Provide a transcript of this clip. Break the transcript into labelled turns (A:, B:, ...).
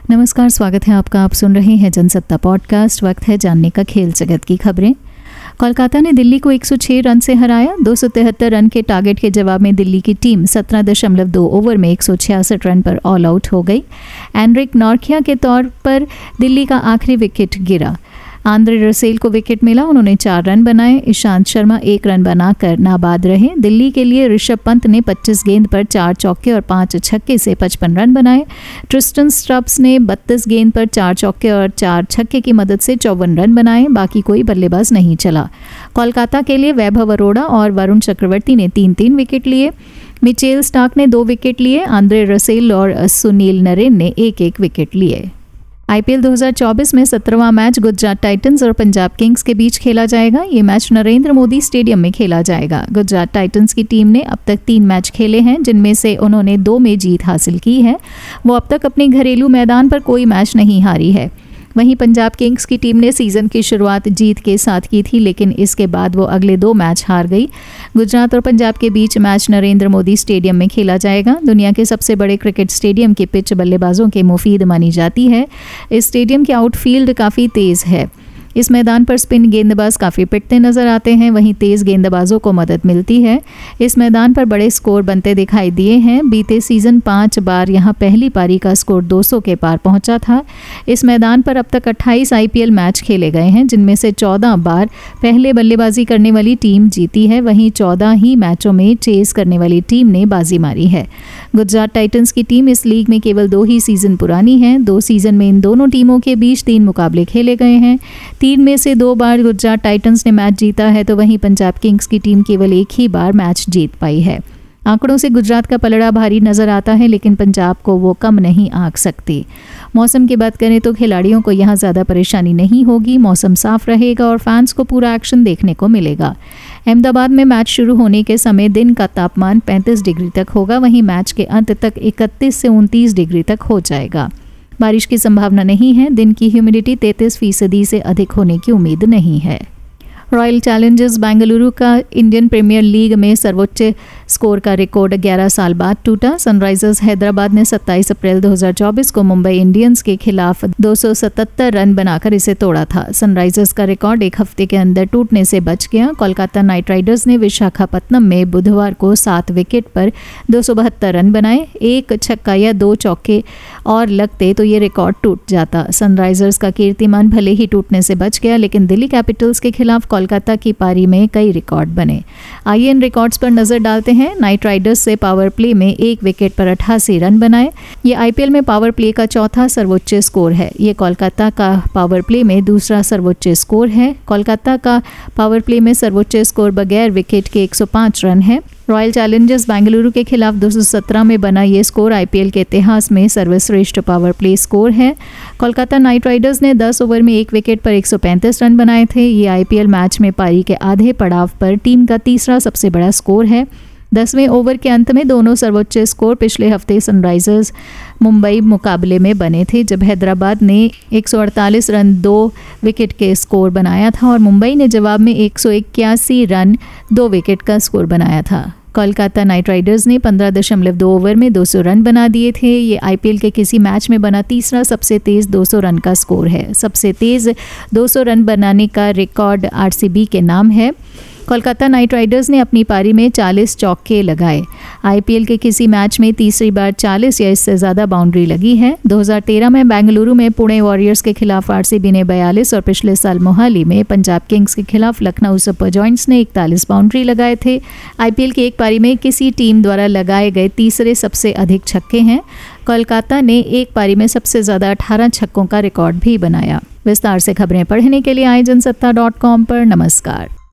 A: नमस्कार, स्वागत है आपका। आप सुन रहे हैं जनसत्ता पॉडकास्ट। वक्त है जानने का खेल जगत की खबरें। कोलकाता ने दिल्ली को 106 रन से हराया। 273 रन के टारगेट के जवाब में दिल्ली की टीम 17.2 ओवर में 166 रन पर ऑल आउट हो गई। एनरिक नॉर्किया के तौर पर दिल्ली का आखिरी विकेट गिरा। आंद्रे रसेल को विकेट मिला, उन्होंने 4 रन बनाए। ईशांत शर्मा 1 रन बनाकर नाबाद रहे। दिल्ली के लिए ऋषभ पंत ने 25 गेंद पर 4 चौके और 5 छक्के से 55 रन बनाए। ट्रिस्टन स्ट्रब्स ने 32 गेंद पर 4 चौके और 4 छक्के की मदद से 54 रन बनाए। बाकी कोई बल्लेबाज नहीं चला। कोलकाता के लिए वैभव अरोड़ा और वरुण चक्रवर्ती ने 3-3 विकेट लिए। मिचेल स्टार्क ने 2 विकेट लिए। आंद्रे रसेल और सुनील नरेन ने 1-1 विकेट लिए। आईपीएल 2024 में 17वां मैच गुजरात टाइटंस और पंजाब किंग्स के बीच खेला जाएगा। ये मैच नरेंद्र मोदी स्टेडियम में खेला जाएगा। गुजरात टाइटंस की टीम ने अब तक 3 मैच खेले हैं, जिनमें से उन्होंने 2 में जीत हासिल की है। वो अब तक अपने घरेलू मैदान पर कोई मैच नहीं हारी है। वहीं पंजाब किंग्स की टीम ने सीज़न की शुरुआत जीत के साथ की थी, लेकिन इसके बाद वो अगले 2 मैच हार गई। गुजरात और पंजाब के बीच मैच नरेंद्र मोदी स्टेडियम में खेला जाएगा। दुनिया के सबसे बड़े क्रिकेट स्टेडियम की पिच बल्लेबाजों के मुफीद मानी जाती है। इस स्टेडियम की आउटफील्ड काफ़ी तेज़ है। इस मैदान पर स्पिन गेंदबाज काफ़ी पिटते नजर आते हैं, वहीं तेज़ गेंदबाजों को मदद मिलती है। इस मैदान पर बड़े स्कोर बनते दिखाई दिए हैं। बीते सीज़न 5 बार यहां पहली पारी का स्कोर 200 के पार पहुंचा था। इस मैदान पर अब तक 28 आईपीएल मैच खेले गए हैं, जिनमें से 14 बार पहले बल्लेबाजी करने वाली टीम जीती है। वहीं 14 ही मैचों में चेस करने वाली टीम ने बाजी मारी है। गुजरात टाइटंस की टीम इस लीग में केवल 2 ही सीज़न पुरानी है। 2 सीज़न में इन दोनों टीमों के बीच 3 मुकाबले खेले गए हैं। 3 में से 2 बार गुजरात टाइटंस ने मैच जीता है, तो वहीं पंजाब किंग्स की टीम केवल 1 ही बार मैच जीत पाई है। आंकड़ों से गुजरात का पलड़ा भारी नजर आता है, लेकिन पंजाब को वो कम नहीं आंक सकती। मौसम की बात करें तो खिलाड़ियों को यहाँ ज़्यादा परेशानी नहीं होगी। मौसम साफ रहेगा और फैंस को पूरा एक्शन देखने को मिलेगा। अहमदाबाद में मैच शुरू होने के समय दिन का तापमान 35 डिग्री तक होगा, वहीं मैच के अंत तक 31 से 29 डिग्री तक हो जाएगा। बारिश की संभावना नहीं है। दिन की ह्यूमिडिटी 33% से अधिक होने की उम्मीद नहीं है। रॉयल चैलेंजर्स बेंगलुरु का इंडियन प्रीमियर लीग में सर्वोच्च स्कोर का रिकॉर्ड 11 साल बाद टूटा। सनराइजर्स हैदराबाद ने 27 अप्रैल 2024 को मुंबई इंडियंस के खिलाफ 277 रन बनाकर इसे तोड़ा था। सनराइजर्स का रिकॉर्ड 1 हफ्ते के अंदर टूटने से बच गया। कोलकाता नाइट राइडर्स ने विशाखापत्तनम में बुधवार को 7 विकेट पर 272 रन बनाए। 1 छक्का या 2 चौके और लगते तो ये रिकॉर्ड टूट जाता। सनराइजर्स का कीर्तिमान भले ही टूटने से बच गया, लेकिन दिल्ली कैपिटल्स के खिलाफ कोलकाता की पारी में कई रिकॉर्ड बने। आइए इन रिकॉर्ड्स पर नजर डालते हैं। नाइट राइडर्स से पावर प्ले में 1 विकेट पर 88 रन बनाए। ये आईपीएल में पावर प्ले का 4था सर्वोच्च स्कोर है। ये कोलकाता का पावर प्ले में दूसरा सर्वोच्च स्कोर है। कोलकाता का पावर प्ले में सर्वोच्च स्कोर बगैर विकेट के 105 रन है। रॉयल चैलेंजर्स बेंगलुरु के खिलाफ 217 में बना ये स्कोर आईपीएल के इतिहास में सर्वश्रेष्ठ पावर प्ले स्कोर है। कोलकाता नाइट राइडर्स ने 10 ओवर में 1 विकेट पर 135 रन बनाए थे। ये आईपीएल मैच में पारी के आधे पड़ाव पर टीम का तीसरा सबसे बड़ा स्कोर है। 10वें ओवर के अंत में दोनों सर्वोच्च स्कोर पिछले हफ्ते सनराइजर्स मुंबई मुकाबले में बने थे, जब हैदराबाद ने 148 रन 2 विकेट के स्कोर बनाया था और मुंबई ने जवाब में 181 रन 2 विकेट का स्कोर बनाया था। कोलकाता नाइट राइडर्स ने 15.2 ओवर में 200 रन बना दिए थे। ये आईपीएल के किसी मैच में बना तीसरा सबसे तेज़ 200 रन का स्कोर है। सबसे तेज़ 200 रन बनाने का रिकॉर्ड आरसीबी के नाम है। कोलकाता नाइट राइडर्स ने अपनी पारी में 40 चौके लगाए। आईपीएल के किसी मैच में तीसरी बार 40 या इससे ज़्यादा बाउंड्री लगी है। 2013 में बेंगलुरु में पुणे वॉरियर्स के खिलाफ आरसीबी ने 42 और पिछले साल मोहाली में पंजाब किंग्स के खिलाफ लखनऊ सुपर जॉइंट्स ने 41 बाउंड्री लगाए थे। आईपीएल की एक पारी में किसी टीम द्वारा लगाए गए तीसरे सबसे अधिक छक्के हैं। कोलकाता ने एक पारी में सबसे ज़्यादा 18 छक्कों का रिकॉर्ड भी बनाया। विस्तार से खबरें पढ़ने के लिए आए जनसत्ता.com पर। नमस्कार।